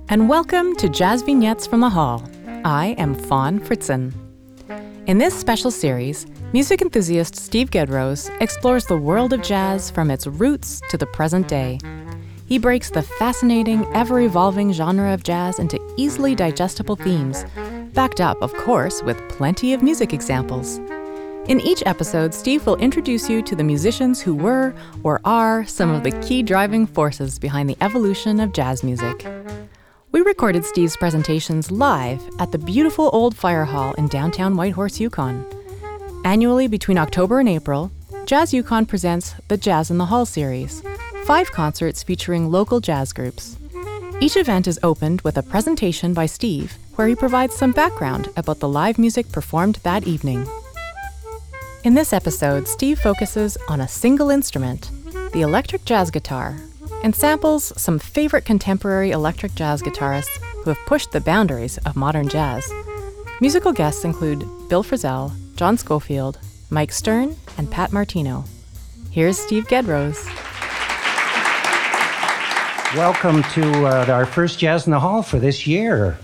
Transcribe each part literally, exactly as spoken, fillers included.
and welcome to Jazz Vignettes from the Hall. I am Fawn Fritzen. In this special series, music enthusiast Steve Gedrose explores the world of jazz from its roots to the present day. He breaks the fascinating, ever-evolving genre of jazz into easily digestible themes, backed up, of course, with plenty of music examples. In each episode, Steve will introduce you to the musicians who were, or are, some of the key driving forces behind the evolution of jazz music. We recorded Steve's presentations live at the beautiful old fire hall in downtown Whitehorse, Yukon. Annually between October and April, Jazz Yukon presents the Jazz in the Hall series, five concerts featuring local jazz groups. Each event is opened with a presentation by Steve, where he provides some background about the live music performed that evening. In this episode, Steve focuses on a single instrument, the electric jazz guitar, and samples some favorite contemporary electric jazz guitarists who have pushed the boundaries of modern jazz. Musical guests include Bill Frisell, John Scofield, Mike Stern, and Pat Martino. Here's Steve Gedrose. Welcome to uh, our first Jazz in the Hall for this year.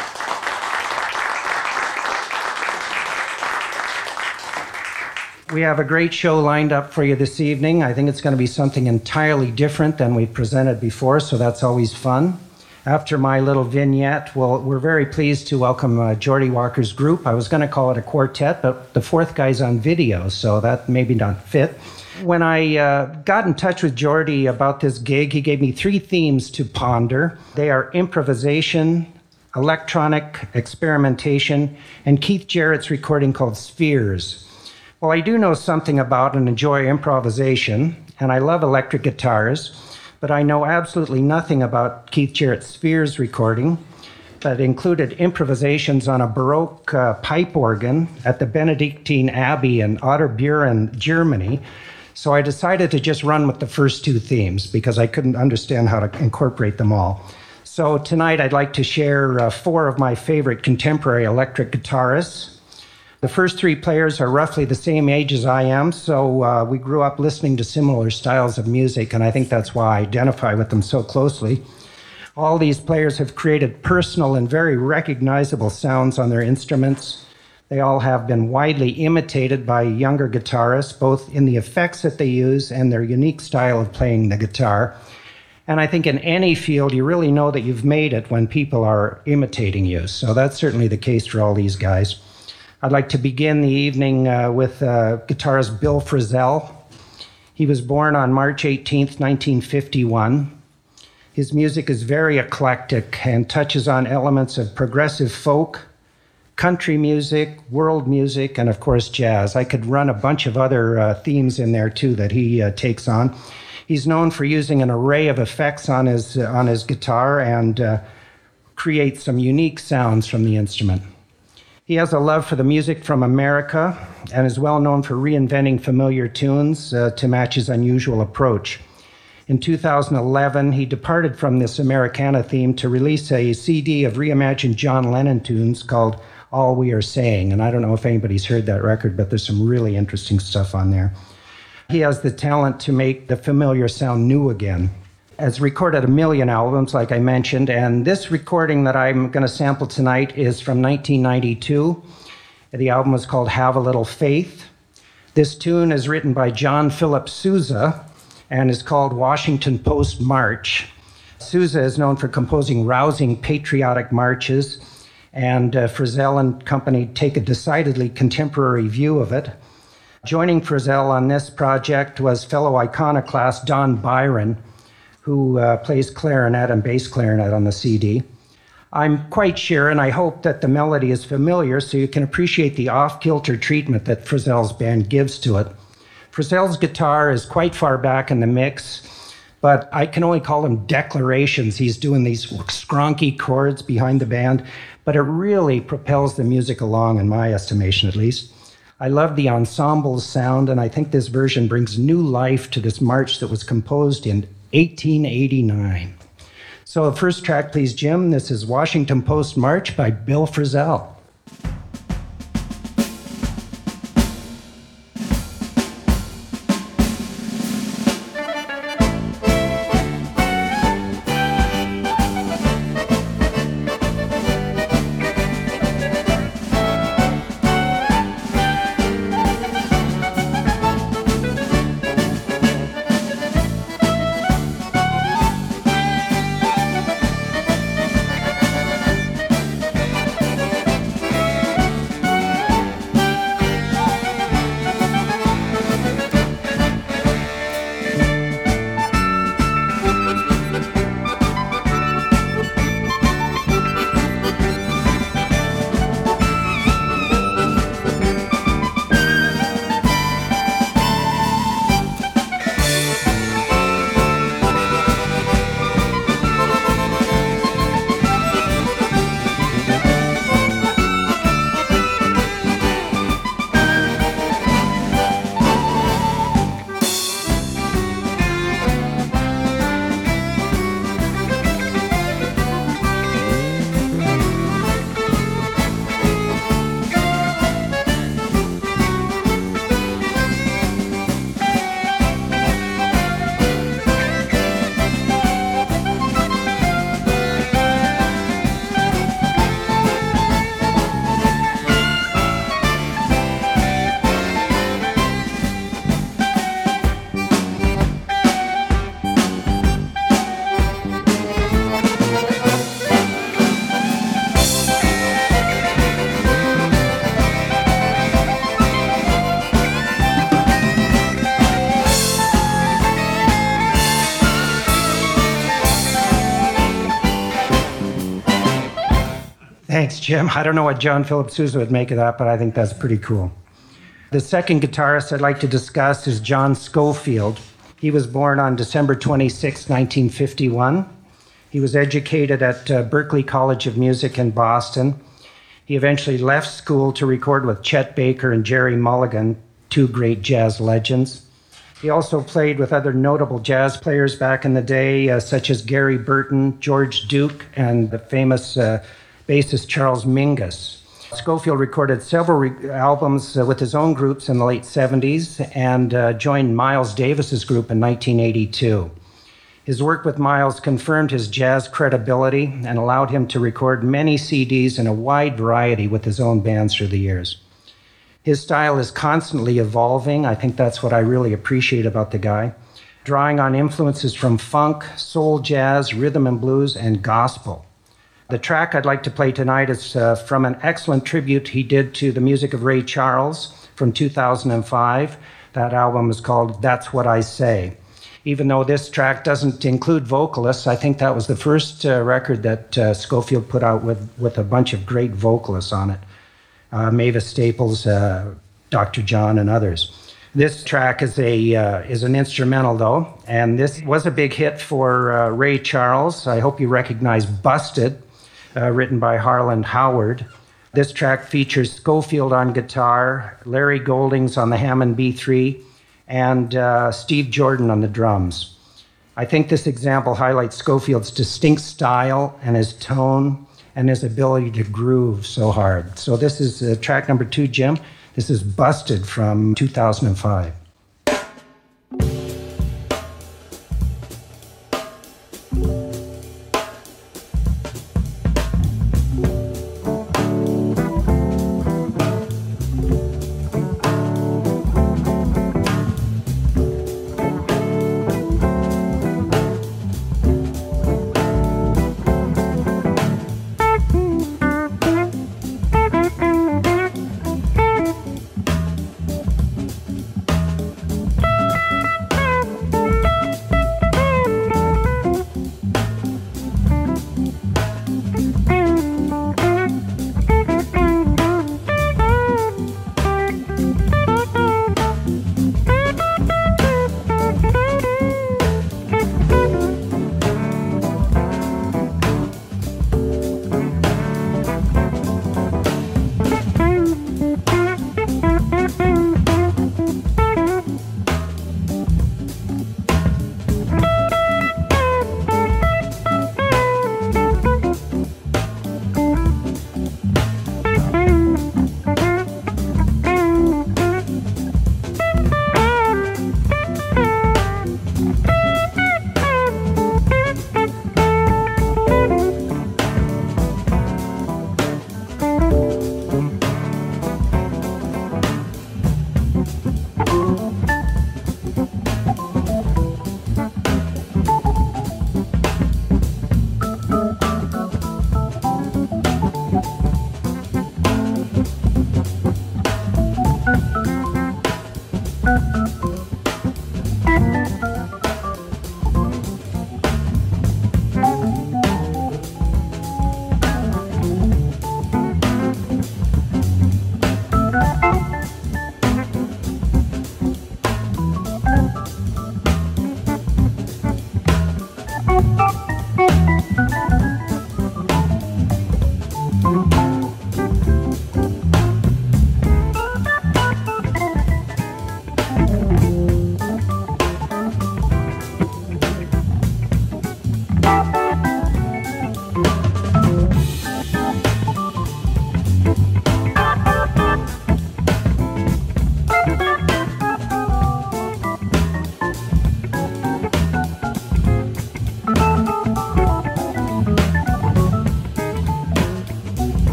We have a great show lined up for you this evening. I think it's going to be something entirely different than we've presented before, so that's always fun. After my little vignette, well, we're very pleased to welcome uh, Geordie Walker's group. I was going to call it a quartet, but the fourth guy's on video, so that maybe not fit. When I uh, got in touch with Geordie about this gig, he gave me three themes to ponder. They are improvisation, electronic experimentation, and Keith Jarrett's recording called Spheres. Well, I do know something about and enjoy improvisation, and I love electric guitars, but I know absolutely nothing about Keith Jarrett's Spheres recording that included improvisations on a Baroque uh, pipe organ at the Benedictine Abbey in Otterburen, Germany. So I decided to just run with the first two themes because I couldn't understand how to incorporate them all. So tonight I'd like to share uh, four of my favorite contemporary electric guitarists. The first three players are roughly the same age as I am, so uh, we grew up listening to similar styles of music, and I think that's why I identify with them so closely. All these players have created personal and very recognizable sounds on their instruments. They all have been widely imitated by younger guitarists, both in the effects that they use and their unique style of playing the guitar. And I think in any field, you really know that you've made it when people are imitating you. So that's certainly the case for all these guys. I'd like to begin the evening uh, with uh, guitarist Bill Frisell. He was born on March eighteenth, nineteen fifty-one. His music is very eclectic and touches on elements of progressive folk, country music, world music, and of course jazz. I could run a bunch of other uh, themes in there too that he uh, takes on. He's known for using an array of effects on his, uh, on his guitar and uh, create some unique sounds from the instrument. He has a love for the music from America and is well known for reinventing familiar tunes uh, to match his unusual approach. In two thousand eleven, he departed from this Americana theme to release a C D of reimagined John Lennon tunes called All We Are Saying. And I don't know if anybody's heard that record, but there's some really interesting stuff on there. He has the talent to make the familiar sound new again. Has recorded a million albums, like I mentioned, and this recording that I'm going to sample tonight is from nineteen ninety-two. The album is called Have a Little Faith. This tune is written by John Philip Sousa and is called Washington Post March. Sousa is known for composing rousing patriotic marches, and uh, Frisell and company take a decidedly contemporary view of it. Joining Frisell on this project was fellow iconoclast Don Byron, who uh, plays clarinet and bass clarinet on the C D. I'm quite sure, and I hope that the melody is familiar so you can appreciate the off-kilter treatment that Frisell's band gives to it. Frisell's guitar is quite far back in the mix, but I can only call them declarations. He's doing these skronky chords behind the band, but it really propels the music along, in my estimation at least. I love the ensemble sound, and I think this version brings new life to this march that was composed in eighteen eighty-nine. So first track, please, Jim. This is Washington Post March by Bill Frisell. Thanks, Jim. I don't know what John Philip Sousa would make of that, but I think that's pretty cool. The second guitarist I'd like to discuss is John Scofield. He was born on December twenty-sixth, nineteen fifty-one. He was educated at uh, Berklee College of Music in Boston. He eventually left school to record with Chet Baker and Jerry Mulligan, two great jazz legends. He also played with other notable jazz players back in the day, uh, such as Gary Burton, George Duke, and the famous uh, bassist Charles Mingus. Scofield recorded several re- albums uh, with his own groups in the late seventies and uh, joined Miles Davis's group in nineteen eighty-two. His work with Miles confirmed his jazz credibility and allowed him to record many C Ds in a wide variety with his own bands through the years. His style is constantly evolving. I think that's what I really appreciate about the guy, drawing on influences from funk, soul jazz, rhythm and blues, and gospel. The track I'd like to play tonight is uh, from an excellent tribute he did to the music of Ray Charles from two thousand five. That album is called That's What I Say. Even though this track doesn't include vocalists, I think that was the first uh, record that uh, Scofield put out with, with a bunch of great vocalists on it. Uh, Mavis Staples, uh, Doctor John, and others. This track is a uh, is an instrumental, though, and this was a big hit for uh, Ray Charles. I hope you recognize Busted, uh, written by Harlan Howard. This track features Scofield on guitar, Larry Goldings on the Hammond B three, and uh, Steve Jordan on the drums. I think this example highlights Scofield's distinct style and his tone and his ability to groove so hard. So this is uh, track number two, Jim. This is Busted from two thousand five.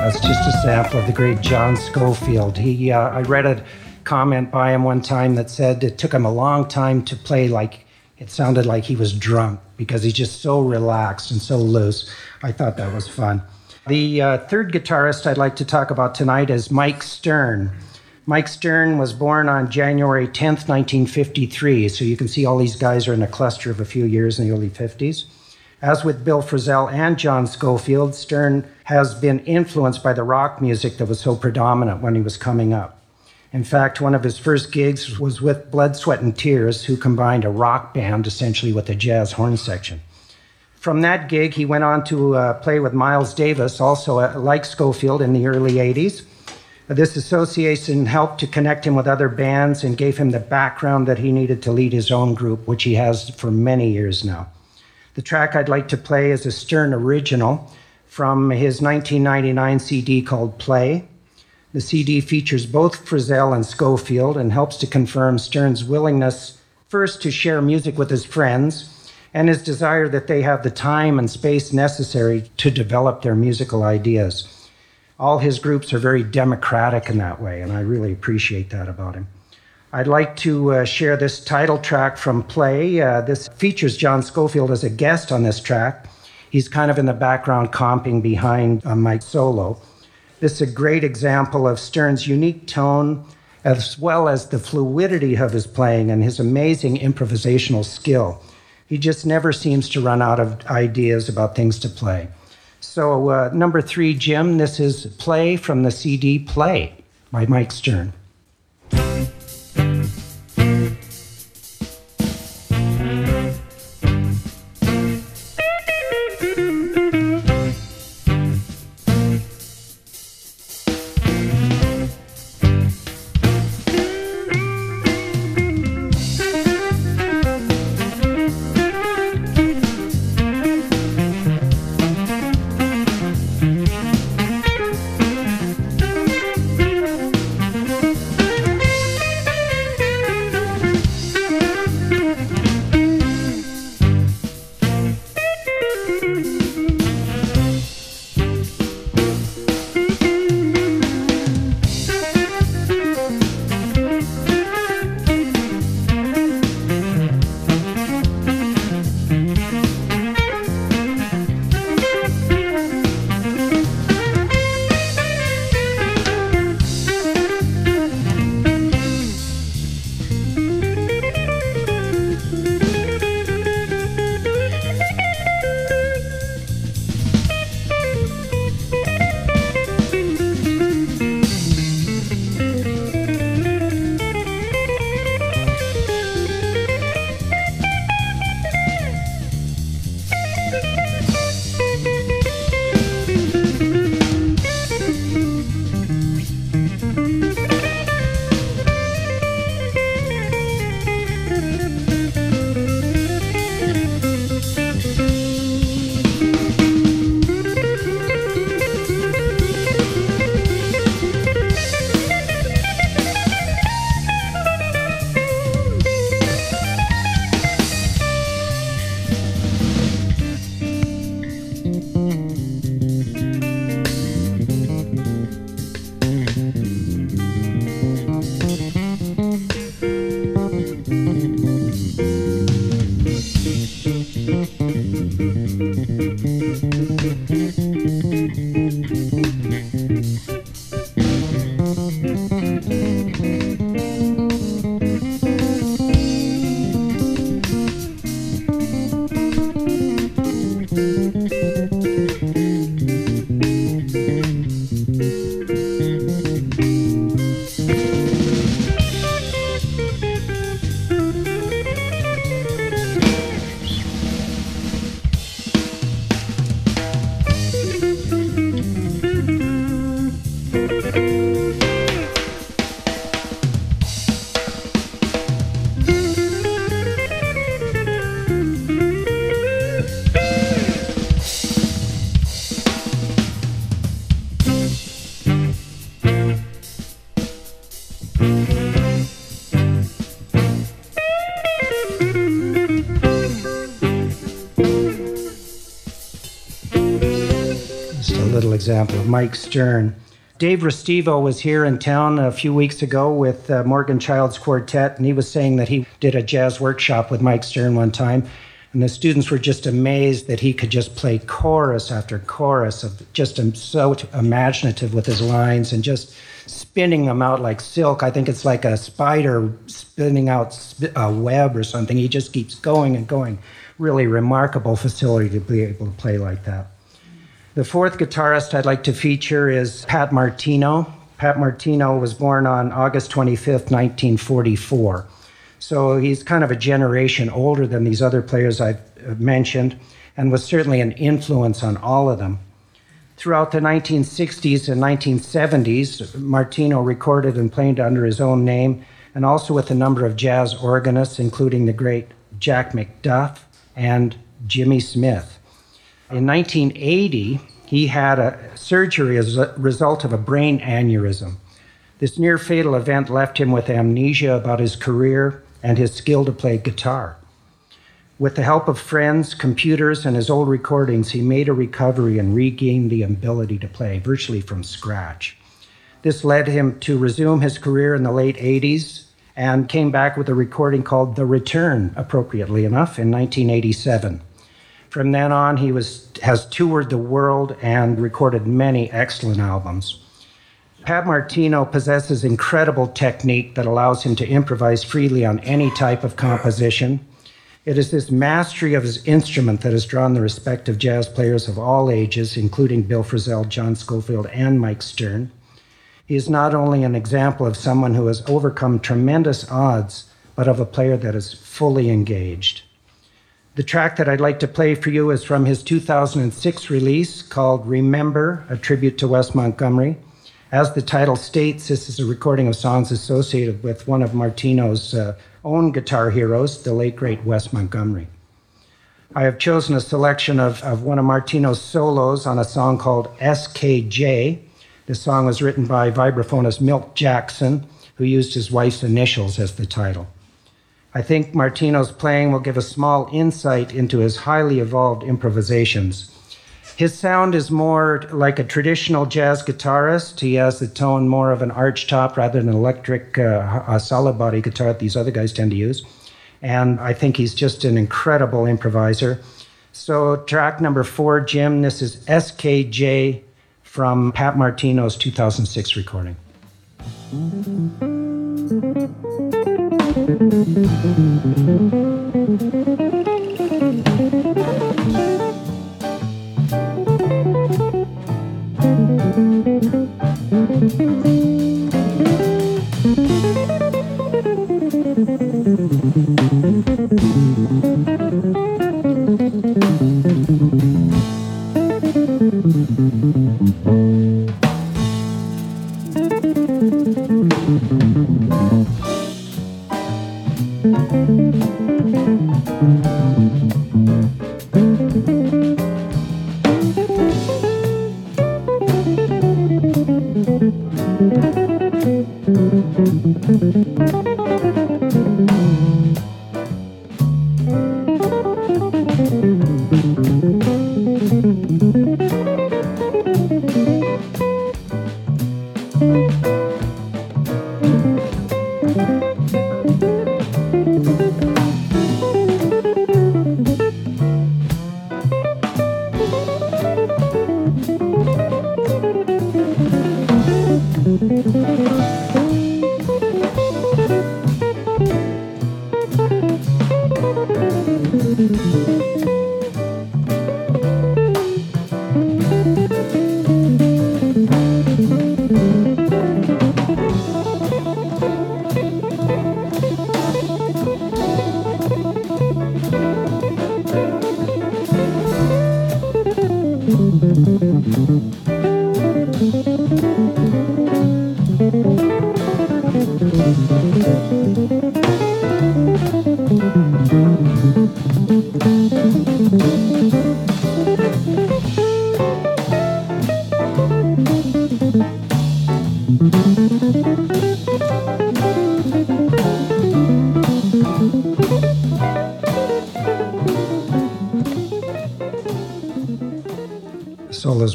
That's just a sample of the great John Scofield. He, uh, I read a comment by him one time that said it took him a long time to play like it sounded like he was drunk because he's just so relaxed and so loose. I thought that was fun. The uh, third guitarist I'd like to talk about tonight is Mike Stern. Mike Stern was born on January tenth, nineteen fifty-three, so you can see all these guys are in a cluster of a few years in the early fifties. As with Bill Frisell and John Scofield, Stern has been influenced by the rock music that was so predominant when he was coming up. In fact, one of his first gigs was with Blood, Sweat and Tears, who combined a rock band essentially with a jazz horn section. From that gig, he went on to uh, play with Miles Davis, also uh, like Scofield, in the early eighties. This association helped to connect him with other bands and gave him the background that he needed to lead his own group, which he has for many years now. The track I'd like to play is a Stern original from his nineteen ninety-nine C D called Play. The C D features both Frisell and Scofield and helps to confirm Stern's willingness first to share music with his friends and his desire that they have the time and space necessary to develop their musical ideas. All his groups are very democratic in that way, and I really appreciate that about him. I'd like to uh, share this title track from Play. Uh, this features John Scofield as a guest on this track. He's kind of in the background comping behind uh, Mike's solo. This is a great example of Stern's unique tone, as well as the fluidity of his playing and his amazing improvisational skill. He just never seems to run out of ideas about things to play. So uh, number three, Jim, this is Play from the C D Play by Mike Stern. little example of Mike Stern. Dave Restivo was here in town a few weeks ago with uh, Morgan Childs Quartet, and he was saying that he did a jazz workshop with Mike Stern one time, and the students were just amazed that he could just play chorus after chorus of just um, so imaginative with his lines and just spinning them out like silk. I think it's like a spider spinning out a web or something. He just keeps going and going. Really remarkable facility to be able to play like that. The fourth guitarist I'd like to feature is Pat Martino. Pat Martino was born on August twenty-fifth, nineteen forty-four. So he's kind of a generation older than these other players I've mentioned, and was certainly an influence on all of them. Throughout the nineteen sixties and nineteen seventies, Martino recorded and played under his own name, and also with a number of jazz organists, including the great Jack McDuff and Jimmy Smith. In nineteen eighty, he had a surgery as a result of a brain aneurysm. This near-fatal event left him with amnesia about his career and his skill to play guitar. With the help of friends, computers, and his old recordings, he made a recovery and regained the ability to play virtually from scratch. This led him to resume his career in the late eighties and came back with a recording called The Return, appropriately enough, in nineteen eighty-seven. From then on, he was, has toured the world and recorded many excellent albums. Pat Martino possesses incredible technique that allows him to improvise freely on any type of composition. It is this mastery of his instrument that has drawn the respect of jazz players of all ages, including Bill Frisell, John Scofield, and Mike Stern. He is not only an example of someone who has overcome tremendous odds, but of a player that is fully engaged. The track that I'd like to play for you is from his two thousand six release called Remember, a tribute to Wes Montgomery. As the title states, this is a recording of songs associated with one of Martino's uh, own guitar heroes, the late, great Wes Montgomery. I have chosen a selection of, of one of Martino's solos on a song called S K J. This song was written by vibraphonist Milt Jackson, who used his wife's initials as the title. I think Martino's playing will give a small insight into his highly evolved improvisations. His sound is more like a traditional jazz guitarist. He has the tone more of an arch top rather than an electric uh, a solid body guitar that these other guys tend to use. And I think he's just an incredible improviser. So track number four, Jim, this is S K J from Pat Martino's two thousand six recording.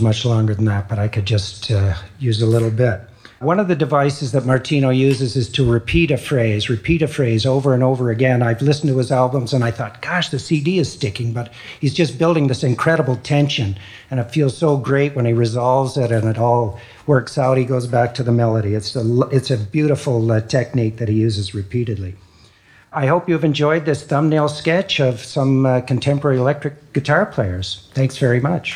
goes much longer than that, but I could just uh, use a little bit. One of the devices that Martino uses is to repeat a phrase, repeat a phrase over and over again. I've listened to his albums and I thought, gosh, the C D is sticking, but he's just building this incredible tension. And it feels so great when he resolves it and it all works out. He goes back to the melody. It's a, it's a beautiful uh, technique that he uses repeatedly. I hope you've enjoyed this thumbnail sketch of some uh, contemporary electric guitar players. Thanks very much.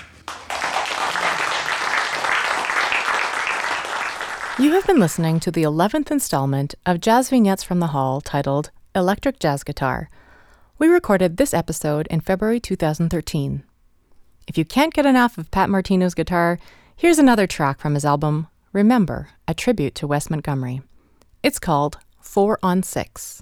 You have been listening to the eleventh installment of Jazz Vignettes from the Hall titled Electric Jazz Guitar. We recorded this episode in February two thousand thirteen. If you can't get enough of Pat Martino's guitar, here's another track from his album, Remember, a tribute to Wes Montgomery. It's called Four on Six.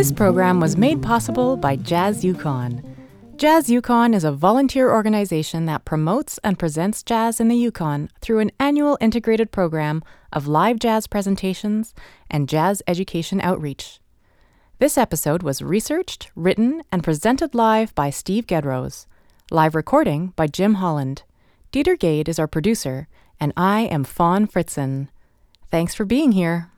This program was made possible by Jazz Yukon. Jazz Yukon is a volunteer organization that promotes and presents jazz in the Yukon through an annual integrated program of live jazz presentations and jazz education outreach. This episode was researched, written, and presented live by Steve Gedrose. Live recording by Jim Holland. Dieter Gade is our producer, and I am Fawn Fritzen. Thanks for being here.